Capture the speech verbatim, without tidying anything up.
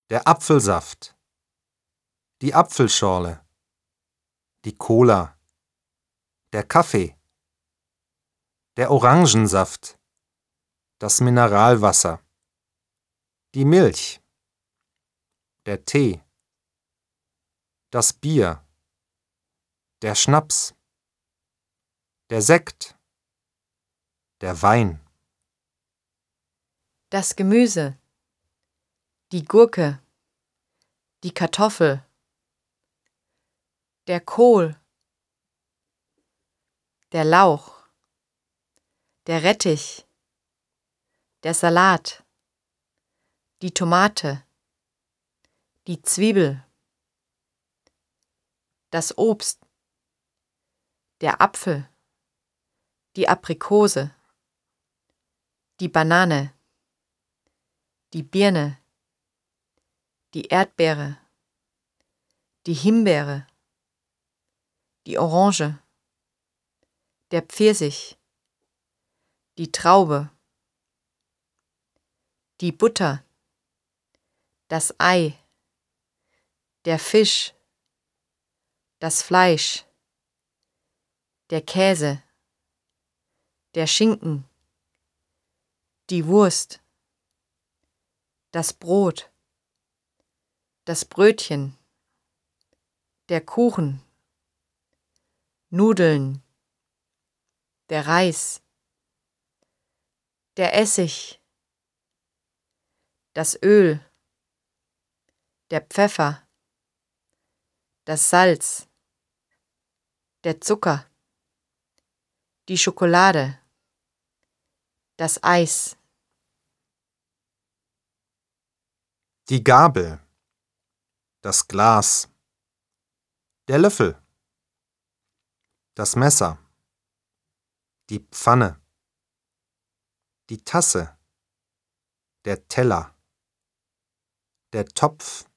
der Apfelsaft, die Apfelschorle, die Cola, der Kaffee, der Orangensaft, das Mineralwasser, die Milch, der Tee, das Bier, der Schnaps, der Sekt, der Wein, das Gemüse, die Gurke, die Kartoffel, der Kohl, der Lauch, der Rettich, der Salat, die Tomate, die Zwiebel, das Obst, der Apfel, die Aprikose, die Banane, die Birne, die Erdbeere, die Himbeere, die Orange, der Pfirsich, die Traube, die Butter, das Ei, der Fisch, das Fleisch, der Käse, der Schinken, die Wurst, das Brot, das Brötchen, der Kuchen, Nudeln, der Reis, der Essig, das Öl, der Pfeffer, das Salz, der Zucker, die Schokolade, das Eis, die Gabel, das Glas, der Löffel, das Messer, die Pfanne, die Tasse, der Teller, der Topf,